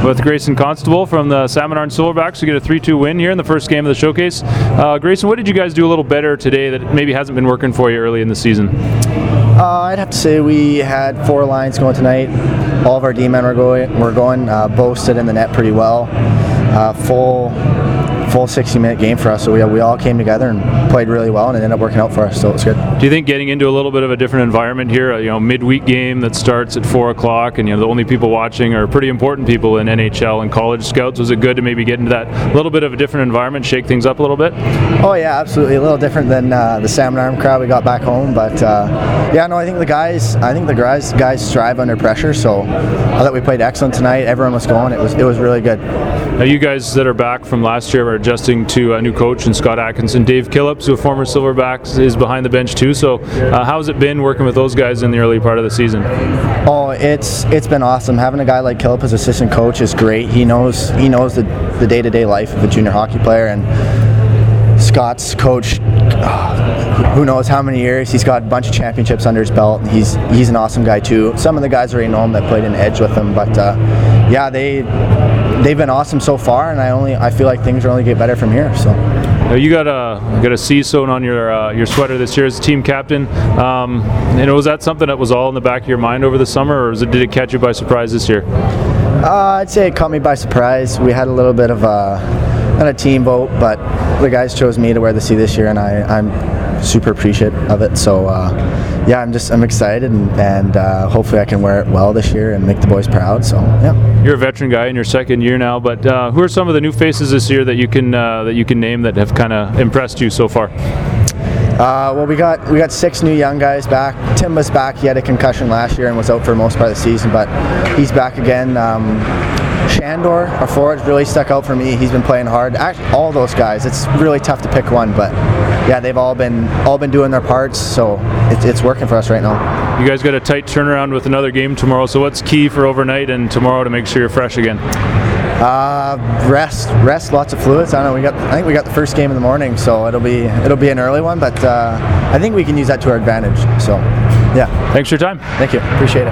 with Grayson Constable from the Salmon Arm Silverbacks. We get a 3-2 win here in the first game of the showcase. Grayson, what did you guys do a little better today that maybe hasn't been working for you early in the season? I'd have to say we had 4 lines going tonight. All of our D-men were going. Bo stood in the net pretty well. Full 60-minute game for us, so we all came together and played really well, and it ended up working out for us, so it's good. Do you think getting into a little bit of a different environment here, midweek game that starts at 4 o'clock, and the only people watching are pretty important people in NHL and college scouts, was it good to maybe get into that little bit of a different environment, shake things up a little bit? Oh yeah, absolutely. A little different than the Salmon Arm crowd we got back home, but I think the guys strive under pressure, so I thought we played excellent tonight. Everyone was going. It was really good. Now, you guys that are back from last year are adjusting to a new coach and Scott Atkinson. Dave Killips, who a former Silverbacks, is behind the bench too. So how has it been working with those guys in the early part of the season? Oh, it's been awesome. Having a guy like Killips as assistant coach is great. He knows the day-to-day life of a junior hockey player, and Scott's coach, who knows how many years. He's got a bunch of championships under his belt. He's an awesome guy too. Some of the guys already know him that played in Edge with him, but they've been awesome so far, and I feel like things will only get better from here. So. Now you got a C sewn on your sweater this year as team captain. Was that something that was all in the back of your mind over the summer, or did it catch you by surprise this year? I'd say it caught me by surprise. We had a little bit of not a team vote, but the guys chose me to wear the C this year, and I'm super appreciative of it. So I'm excited, and hopefully I can wear it well this year and make the boys proud. So yeah. You're a veteran guy in your second year now, but who are some of the new faces this year that you can name that have kind of impressed you so far? Well, we got 6 new young guys back. Tim was back. He had a concussion last year and was out for most part of the season, but he's back again. Shandor, our forward, really stuck out for me. He's been playing hard. Actually, all those guys. It's really tough to pick one, but yeah, they've all been doing their parts, so it's working for us right now. You guys got a tight turnaround with another game tomorrow. So what's key for overnight and tomorrow to make sure you're fresh again? Rest, lots of fluids. I don't know. I think we got the first game in the morning, so it'll be an early one, but I think we can use that to our advantage. So, yeah. Thanks for your time. Thank you. Appreciate it.